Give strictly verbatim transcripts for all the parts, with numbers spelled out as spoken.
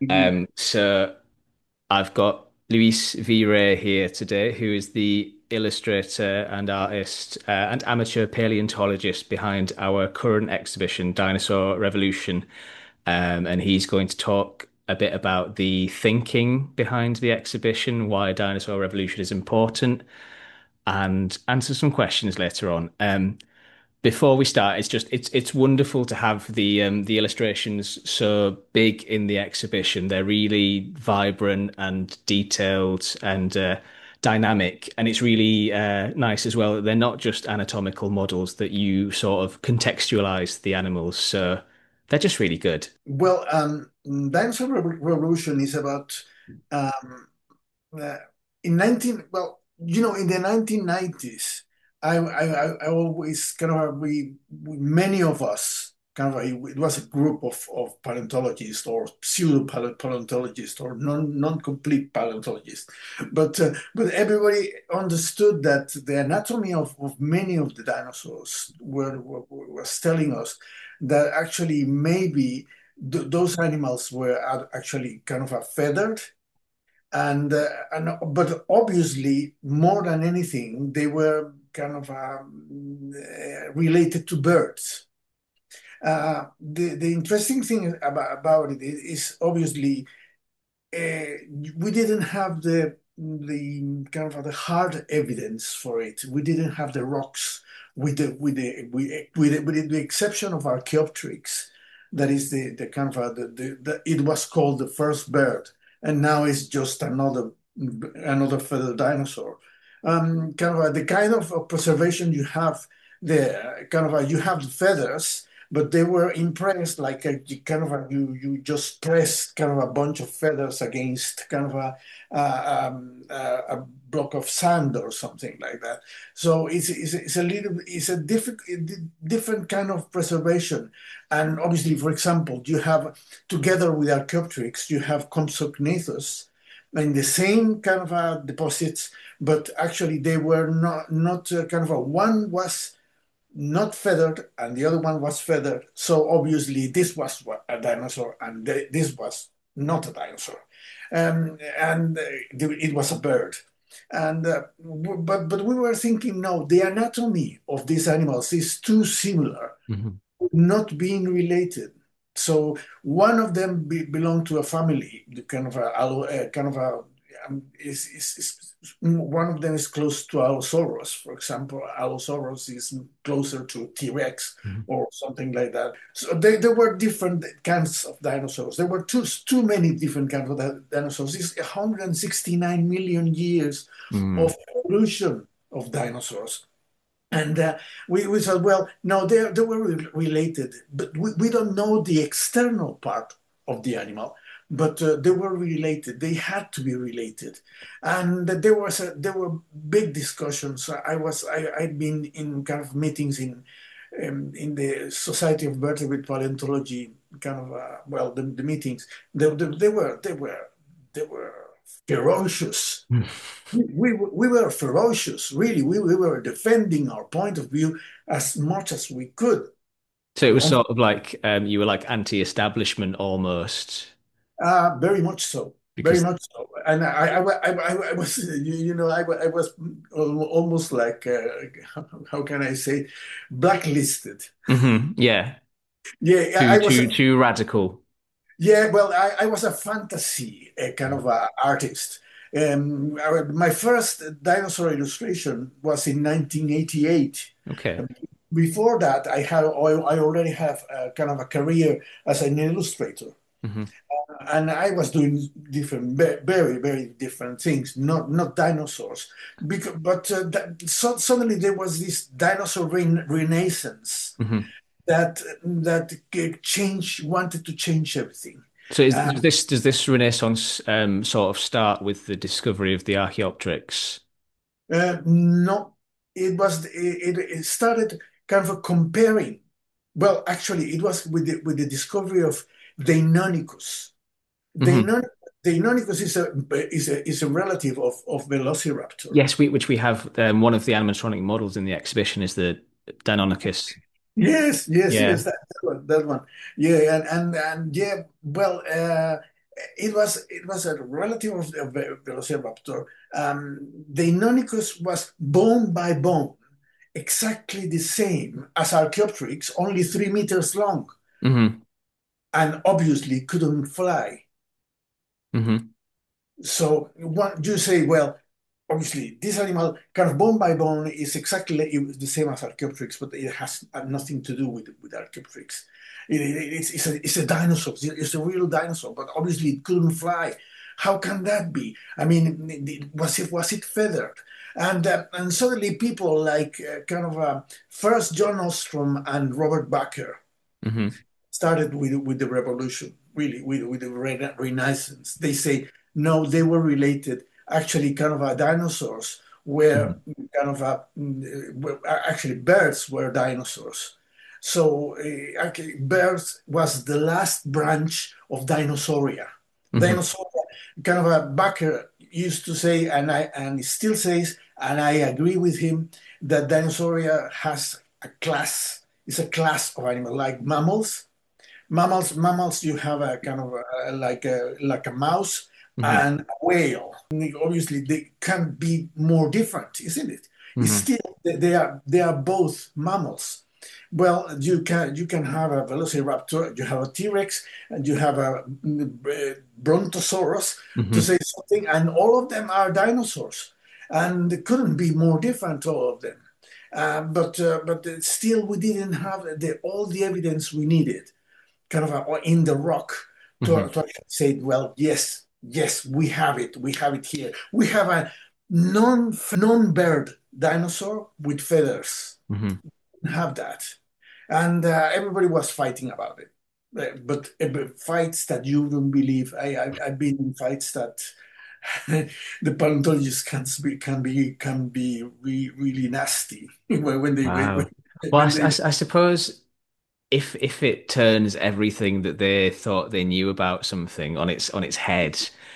Mhm. Um, so I've got Luis V. here today, who is the illustrator and artist uh, and amateur paleontologist behind our current exhibition, Dinosaur Revolution. Um, and he's going to talk a bit about the thinking behind the exhibition, why Dinosaur Revolution is important, and answer some questions later on. Um, before we start, it's just it's it's wonderful to have the um, the illustrations so big in the exhibition. They're really vibrant and detailed and uh, dynamic, and it's really uh, nice as well that they're not just anatomical models, that you sort of contextualize the animals. So they're just really good. Well, um, Dinosaur Revo- Revolution is about um, uh, in nineteen. Well, you know, in the nineteen nineties, I, I, I I always kind of we, we many of us kind of it was a group of of paleontologists or pseudo paleontologists or non non complete paleontologists, but uh, but everybody understood that the anatomy of, of many of the dinosaurs were, were was telling us that actually maybe th those animals were actually kind of a feathered and uh, and but obviously more than anything they were kind of um, uh, related to birds. Uh, the the interesting thing about, about it is obviously uh, we didn't have the the kind of the hard evidence for it. We didn't have the rocks with the with the with, with, the, with the exception of Archaeopteryx. That is the the kind of a, the, the, the it was called the first bird, and now it's just another another feathered dinosaur. Um, kind of a, the kind of preservation you have there, kind of a, you have the feathers, but they were impressed like a kind of a you you just press kind of a bunch of feathers against kind of a uh, um, uh, a block of sand or something like that. So it's it's, it's a little it's a different different kind of preservation. And obviously, for example, you have together with Archaeopteryx, you have Compsognathus in the same kind of uh, deposits, but actually they were not not uh, kind of a one was not feathered and the other one was feathered. So obviously this was a dinosaur and th this was not a dinosaur. Um, and uh, it was a bird. And uh, but but we were thinking, no, the anatomy of these animals is too similar, Mhm. not being related. So one of them be, belonged to a family, the kind of a, a kind of a um, is, is, is one of them is close to Allosaurus, for example. Allosaurus is closer to T-Rex Mhm. or something like that. So they, there were different kinds of dinosaurs. There were too too many different kinds of di- dinosaurs. It's one hundred sixty-nine million years Mm. of evolution of dinosaurs. And uh, we, we said, well, no, they, they were re- related, but we, we don't know the external part of the animal, but uh, they were related. They had to be related. And there was a, there were big discussions. I was, I, I'd been in kind of meetings in, um, in the Society of Vertebrate Paleontology, kind of, uh, well, the, the meetings, they, they, they were, they were, they were ferocious. We, we were ferocious, really. We, we were defending our point of view as much as we could. So it was Um, sort of like um, you were like anti-establishment almost uh, very much so, very because much so. And I, I, I, I I was, you, you know, I, I was almost like, uh, how, how can I say, blacklisted. Mhm. Yeah, Yeah, too I was, too too radical. yeah, well, I, I was a fantasy uh, kind of a artist. Um, I- my first dinosaur illustration was in nineteen eighty-eight. Okay. Before that, I had I I already have a, kind of a career as an illustrator, Hmm. and I was doing different, ve- very very different things, not not dinosaurs, because but uh, that, so, suddenly there was this dinosaur rena renaissance Hmm. that that change wanted to change everything. So is, Uh, does this does this Renaissance um, sort of start with the discovery of the Archaeopteryx? uh, no, it was it, it started kind of comparing. Well, actually, it was with the, with the discovery of Deinonychus. Hmm. Deinonychus, Deinonychus is a is a is a relative of of Velociraptor. Yes, we, which we have um, one of the animatronic models in the exhibition is the Deinonychus. Yes, yes, Yeah. yes, that, that one, that one. Yeah, and and and yeah, well, uh, it was it was a relative of the Velociraptor. Um, the Deinonychus was bone by bone, exactly the same as Archaeopteryx, only three meters long, Hmm. and obviously couldn't fly. Hmm. So what you say, well, obviously this animal, kind of bone by bone, is exactly like- the same as Archaeopteryx, but it has nothing to do with with Archaeopteryx. It- it- it's, it's a it's a dinosaur. It's a it's a real dinosaur, but obviously it couldn't fly. How can that be? I mean, it- it- was it was it feathered? And uh, and suddenly people like uh, kind of uh, first John Ostrom and Robert Bakker Hmm. started with with the revolution, really, with, with the rena- Renaissance. They say no, they were related. Actually, kind of a dinosaurs were Hmm. kind of a mm, actually birds were dinosaurs. So uh, actually, birds was the last branch of Dinosauria. Hmm. Dinosauria, kind of a Bakker used to say, and I and he still says, and I agree with him that Dinosauria has a class. It's a class of animal like mammals. Mammals, mammals, you have a kind of a, like a like a mouse Hmm. and a whale. Obviously, they can't be more different, isn't it? It's Hmm. still they they are they are both mammals. Well, you can you can have a Velociraptor, you have a T-Rex, and you have a mm, Brontosaurus, to Hmm. say something, and all of them are dinosaurs, and they couldn't be more different, all of them. Uh, but uh, but still, we didn't have the, all the evidence we needed kind of a, in the rock to, Hmm. to say, well, yes, yes, we have it. We have it here. We have a non non-bird dinosaur with feathers. Hmm. We have that. And uh, everybody was fighting about it. Uh, But uh, fights that you don't believe. I, I, I've been in fights that the paleontologists can be can be can be re, really nasty when, when they when, Wow. Well, I, when s- I they s- I suppose if if it turns everything that they thought they knew about something on its on its head,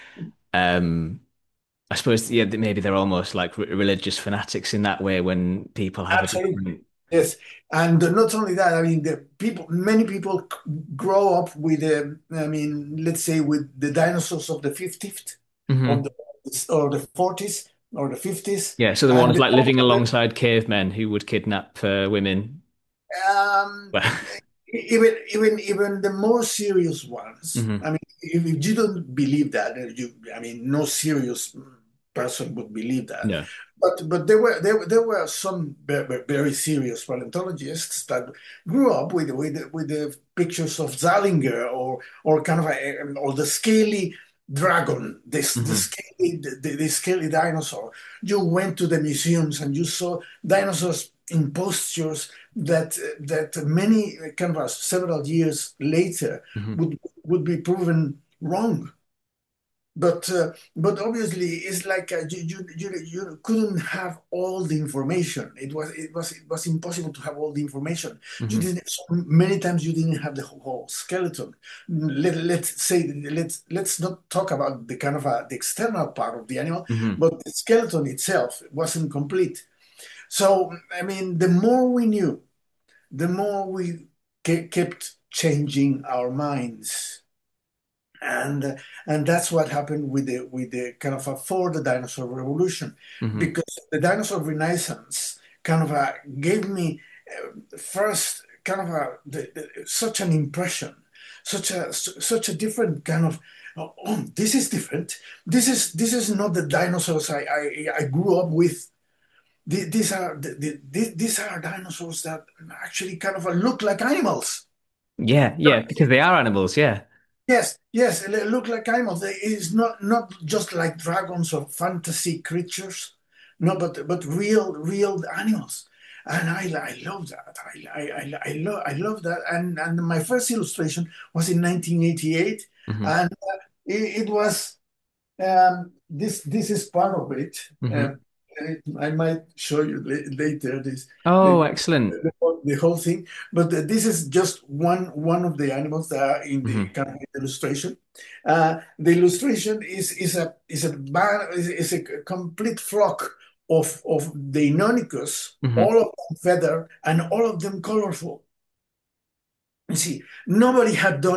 um, I suppose yeah, that maybe they're almost like re religious fanatics in that way when people have a absolutely. different. Yes, and not only that, I mean, the people, many people c- grow up with, um, I mean, let's say with the dinosaurs of the fifties, or Hmm. the or the forties, or the fifties, Yeah, so the and ones they like talk living about alongside cavemen who would kidnap uh, women. um, Well, even even even the more serious ones. hmm. I mean, if, if you don't believe that, uh, you, I mean, no serious person would believe that. No. But but there were there, there were some very, very serious paleontologists that grew up with with with the pictures of Zallinger or or kind of a, or the scaly dragon, this the Hmm. scaly the, the scaly dinosaur. You went to the museums and you saw dinosaurs in postures that that many kind of several years later Hmm. would would be proven wrong. But uh, but obviously, it's like uh, you, you you you couldn't have all the information. It was it was it was impossible to have all the information. You Hmm. didn't so many times you didn't have the whole skeleton. Let let's say let's let's not talk about the kind of uh, the external part of the animal, Hmm. but the skeleton itself wasn't complete. So I mean, the more we knew, the more we ke- kept changing our minds. And and that's what happened with the with the kind of a for the dinosaur revolution, Hmm. because the dinosaur renaissance kind of a, gave me uh, first kind of a the, the, such an impression, such a such a different kind of oh, oh, this is different. This is this is not the dinosaurs I I, I grew up with. These are the, the, these are dinosaurs that actually kind of look like animals. Yeah, yeah, because they are animals. Yeah. Yes, yes, they look like animals. They- It's not not just like dragons or fantasy creatures, no, but but real real animals. And I I love that. I I I, I love I love that. And and my first illustration was in nineteen eighty-eight, Hmm. and uh, it, it was um, this this is part of it. Uh, Hmm. I might show you la- later this Oh, the, excellent. the, whole, the whole thing, but uh, this is just one one of the animals that are in the Hmm. kind of illustration. Uh, the illustration is is a is a ba- is, is a complete flock of of the Deinonychus, Hmm. all of them feathered and all of them colorful. You see, nobody had done.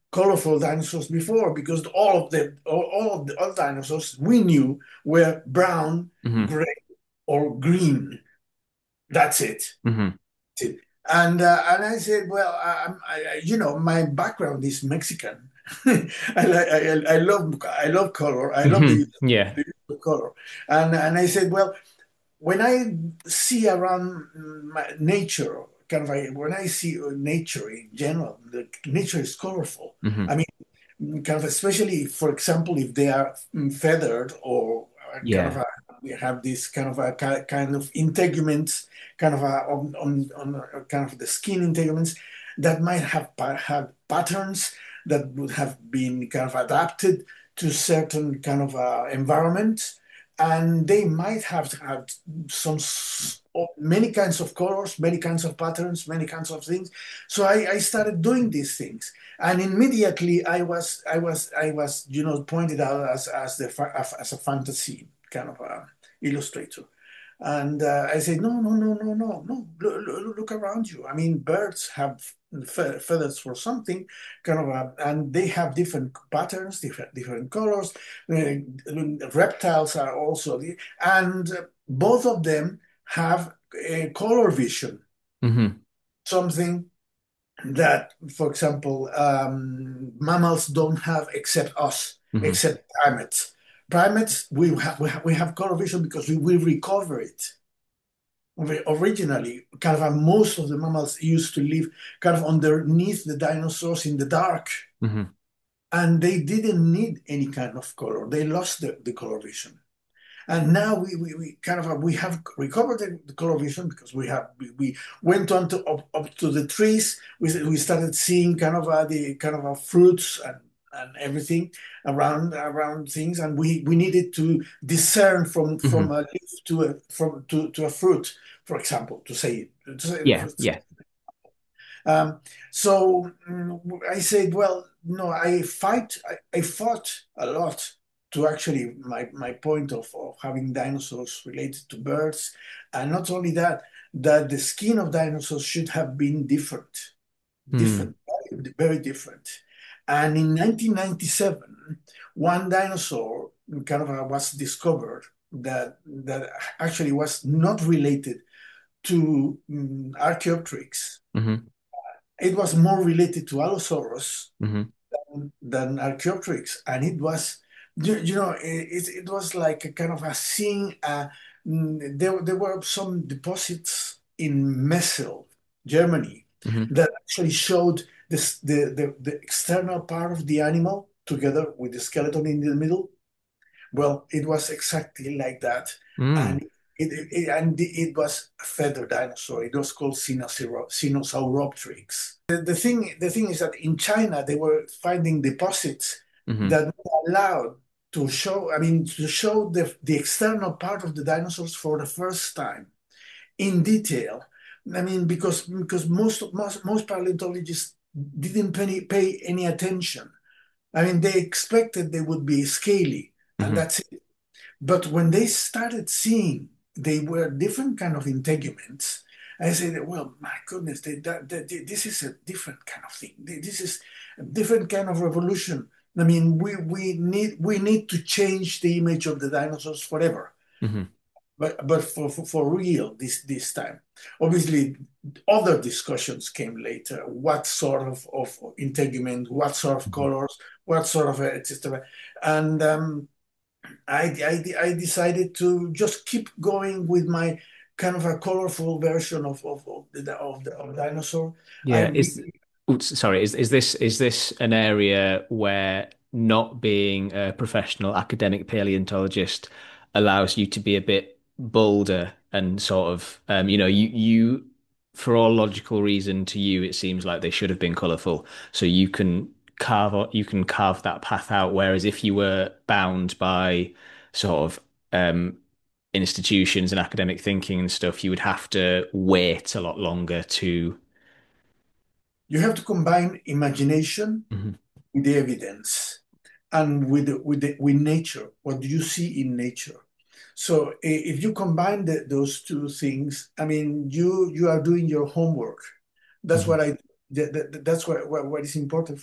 colorful dinosaurs before, because all of the all, all of the other dinosaurs we knew were brown, Hmm. gray, or green. That's it. Hmm. And uh, and I said, well, I, I, you know, my background is Mexican. I, like I, I love I love color. I love Hmm. the, Yeah. the use of color. And and I said, well, when I see around my nature, kind of like, when I see nature in general, the nature is colorful. Hmm. I mean, kind of especially, for example, if they are mm, feathered or uh, kind of Yeah. a, we have this kind of a ki- kind of integuments, kind of a, on, on, on a, kind of the skin integuments that might have pa- have patterns that would have been kind of adapted to certain kind of uh, environment, and they might have had some s- or many kinds of colors, many kinds of patterns, many kinds of things. So I, I started doing these things, and immediately I was I was I was you know pointed out as as the fa- as a fantasy kind of uh, illustrator. And uh, I said, no, no, no, no, no, no. Look, look, look around you. I mean, birds have fe- feathers for something, kind of, uh, and they have different patterns, different different colors. Uh, reptiles are also, the, and uh, both of them have a color vision, Hmm. something that, for example, um, mammals don't have except us, Hmm. except primates. Primates, we have we have, we have color vision because we will recover it. Originally, kind of uh, most of the mammals used to live kind of underneath the dinosaurs in the dark, Hmm. and they didn't need any kind of color. They lost the, the color vision. And now we, we, we kind of uh, we have recovered the, the color vision because we have we, we went on to up, up to the trees. We, we started seeing kind of uh, the kind of uh, fruits and and everything around around things, and we we needed to discern from from Hmm. a leaf to a from to, to a fruit, for example, to say it. To say, Yeah. Yeah. um, so mm, I said, well, no, I fight, I, I fought a lot to actually my, my point of, of having dinosaurs related to birds. And not only that, that the skin of dinosaurs should have been different, Mm. different, very, very different. And in nineteen ninety-seven, one dinosaur kind of uh, was discovered that that actually was not related to um, Archaeopteryx. Hmm. It was more related to Allosaurus Hmm. than, than Archaeopteryx, and it was, you, you know, it, it was like a kind of a seeing. Uh, mm, there, there were some deposits in Messel, Germany, Hmm. that actually showed this the, the the external part of the animal together with the skeleton in the middle. Well, it was exactly like that, and Mm. it, it, it- and it was a feather dinosaur. It was called Sinosauropteryx. Sinosauropteryx. The, the thing, the thing is that in China they were finding deposits Hmm. that allowed to show, I mean, to show the the external part of the dinosaurs for the first time in detail. I mean, because because most most most paleontologists didn't pay, pay any attention. I mean, they expected they would be scaly, and Hmm. that's it. But when they started seeing they were different kind of integuments, I said, well, my goodness, they, that, that, this is a different kind of thing. This is a different kind of revolution. I mean, we, we need we need to change the image of the dinosaurs forever. Hmm. But but for, for, for real this this time. Obviously, other discussions came later. What sort of, of integument, what sort of Hmm. colors, what sort of et cetera. And um, I, I, I decided to just keep going with my kind of a colorful version of of, of the of the of dinosaur. I Yeah. Is really, oops, sorry. Is is this is this an area where not being a professional academic paleontologist allows you to be a bit bolder and sort of um, you know, you you for all logical reason to you it seems like they should have been colorful. So you can carve out you can carve that path out. Whereas if you were bound by sort of um institutions and academic thinking and stuff, you would have to wait a lot longer to. you have to combine imagination Mhm. with the evidence and with the, with the, with nature. What do you see in nature? So if you combine the, those two things, I mean, you you are doing your homework. That's Mhm. what I that, that- that's what, what what is important for me.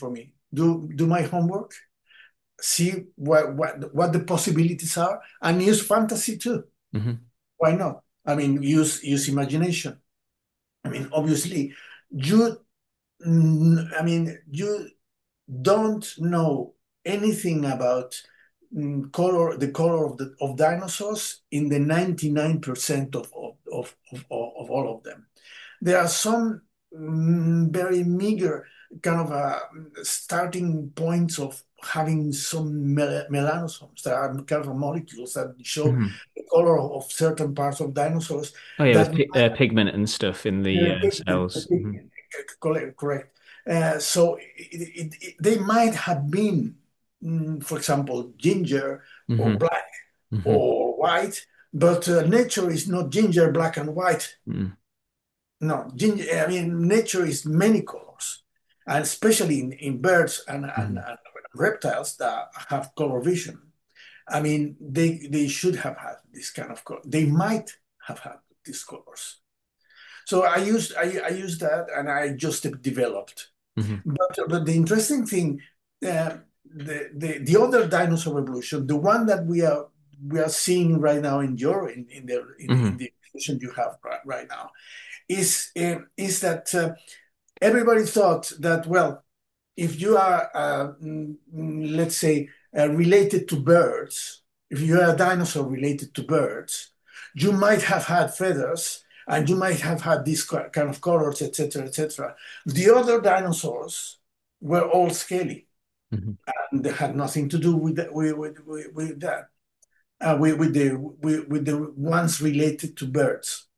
do do my homework, see what what what the possibilities are, and use fantasy too. Hmm. Why not? I mean, use use imagination. I mean, obviously, you. mm, I mean, you don't know anything about mm, color, the color of the of dinosaurs in the ninety-nine percent of of, of, of, of all of them. There are some mm, very meager kind of uh, starting points of having some mel melanosomes. There are kind of molecules that show Hmm. the color of certain parts of dinosaurs Oh yeah, with that pi uh, pigment and stuff in the the uh, pigment, the cells. Hmm. pigment, correct, correct. Uh, so it, it, it, they might have been, mm, for example, ginger or Hmm. black Hmm. or white, but uh, nature is not ginger, black, and white. Hmm. No, ginger, I mean, nature is many colors, and especially in, in birds and, and, Hmm. and reptiles that have color vision. I mean, they they should have had this kind of color. They might have had these colors. So I used I, I used that and I just developed. Hmm. But, but the interesting thing, uh, the, the the other dinosaur revolution, the one that we are we are seeing right now in your in, in the in, in Hmm. the position you have right, right now, is uh, is that uh, everybody thought that, well, if you are uh, mm, mm, let's say uh, related to birds, if you are a dinosaur related to birds, you might have had feathers and you might have had these kind of colors, et cetera, et cetera. The other dinosaurs were all scaly, Hmm. and they had nothing to do with that, with, with, with, with that, uh, with, with the with, with the ones related to birds.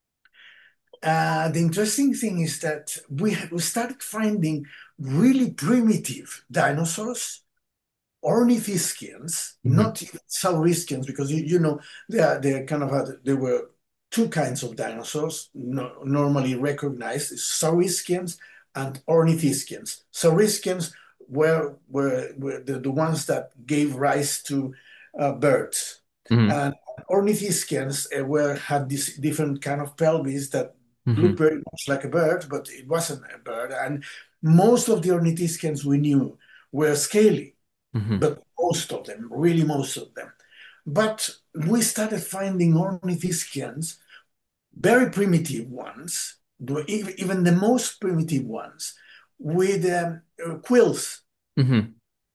Uh, the interesting thing is that we, we started finding really primitive dinosaurs, ornithischians, Hmm. not even saurischians, because you, you know they are they kind of had there were two kinds of dinosaurs no, normally recognized: saurischians and ornithischians. Saurischians were were, were the, the ones that gave rise to uh, birds, Hmm. and ornithischians uh, were had this different kind of pelvis that Hmm. looked very much like a bird, but it wasn't a bird. And most of the ornithischians we knew were scaly, Hmm. but most of them, really most of them. But we started finding ornithischians, very primitive ones, even the most primitive ones, with um, uh, quills. Hmm.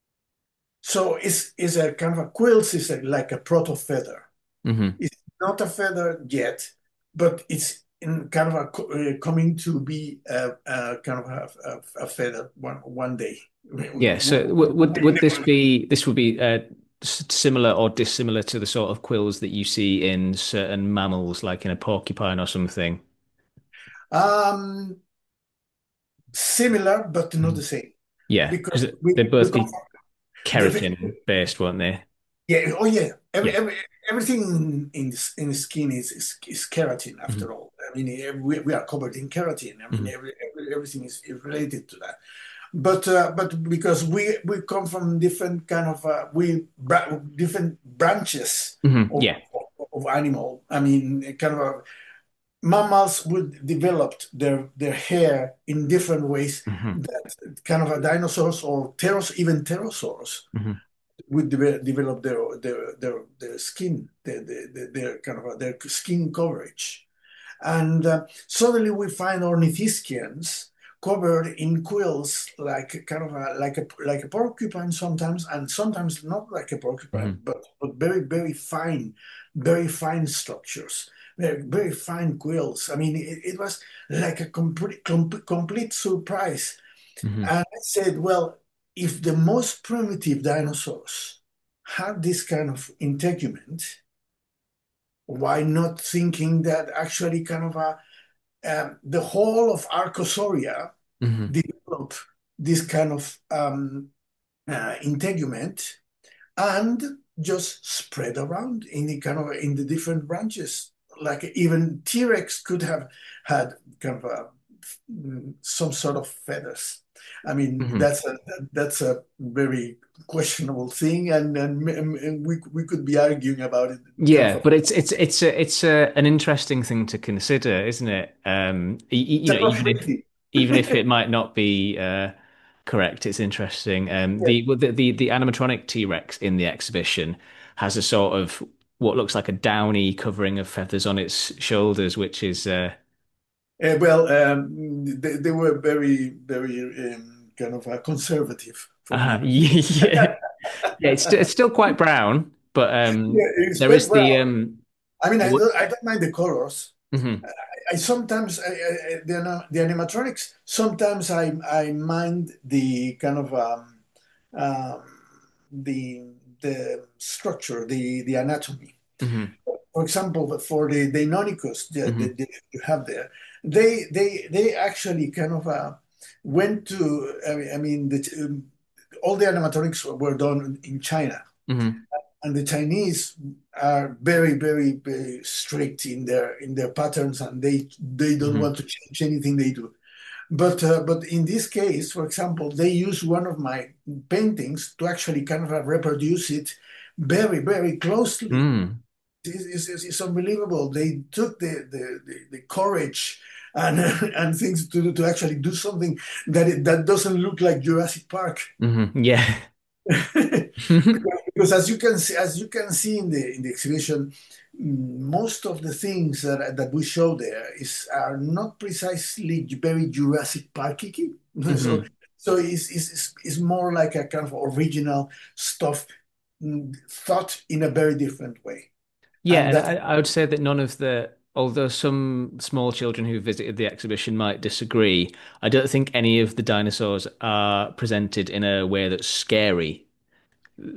So it's, it's a kind of a quills is a, like a proto feather. Hmm. It's not a feather yet, but it's in kind of a, uh, coming to be a, a kind of a, a, a feather one one day. Yeah. So w would would this be this would be uh, s- similar or dissimilar to the sort of quills that you see in certain mammals, like in a porcupine or something? Um, Similar, but not the Mhm. same, Yeah, because because we, they'd we both come be from the, keratin based, won't they? yeah, oh yeah, every, Yeah. every everything in in the, in the skin is, is is keratin Hmm. after all. I mean, eh, we, we are covered in keratin. I mean, Hmm. every, every everything is, is related to that. But uh, but because we we come from different kind of uh, we bra different branches Hmm. of, Yeah. of of animal. I mean, kind of a, mammals would developed their their hair in different ways Hmm. that kind of a dinosaurs or pteros even pterosaurs Hmm. would de develop their their their, their skin their, their, their kind of a, their skin coverage, and uh, suddenly we find ornithischians covered in quills like kind of a, like a like a porcupine sometimes, and sometimes not like a porcupine, Hmm. but but very very fine, very fine structures, very, very fine quills. I mean, it, it was like a complete com complete surprise. Hmm. And I said, well, if the most primitive dinosaurs had this kind of integument, why not thinking that actually kind of a um, the whole of Archosaurus Hmm. developed this kind of um, uh, integument and just spread around in the kind of in the different branches. Like even T-Rex could have had kind of a, mm, some sort of feathers. I mean, Hmm. that's a that's a very questionable thing, and and, and we we could be arguing about it kind of Yeah, a, but it's it's it's a it's a, an interesting thing to consider, isn't it? Um, y- y- it's you a know, even if possibility. even if it might not be uh, Correct. It's interesting. Um, Yeah. the, well, the the the animatronic T-Rex in the exhibition has a sort of what looks like a downy covering of feathers on its shoulders, which is uh, Uh, well, um, they, they were very, very um, kind of uh, conservative for uh, me. yeah, yeah. It's st it's still quite brown, but Yeah, um, it's there quite is well. the um, I mean, I what? don't, I don't mind the colors. Mhm, I, I sometimes I, I, the, ana- the animatronics. Sometimes I I mind the kind of um, um, the the structure, the the anatomy. mhm, For example, for the Deinonychus that, mhm, that, that you have there, they they they actually kind of uh, went to. I mean, I mean the, um, all the animatronics were done in China, mhm, and the Chinese are very, very, very strict in their in their patterns, and they they don't mhm, want to change anything they do. But uh, but in this case, for example, they use one of my paintings to actually kind of uh, reproduce it very, very closely. mm, It's, it's, it's unbelievable. They took the the, the, the courage and and things to do to actually do something that it, that doesn't look like Jurassic Park. mhm, yeah. because, because as you can see, as you can see in the in the exhibition, mm, most of the things that that we show there is are not precisely very Jurassic Parky. So Mhm. so it's, it's it's it's more like a kind of original stuff, mm, thought in a very different way, Yeah, and and that's I, I would say that none of the, although some small children who visited the exhibition might disagree, I don't think any of the dinosaurs are presented in a way that's scary.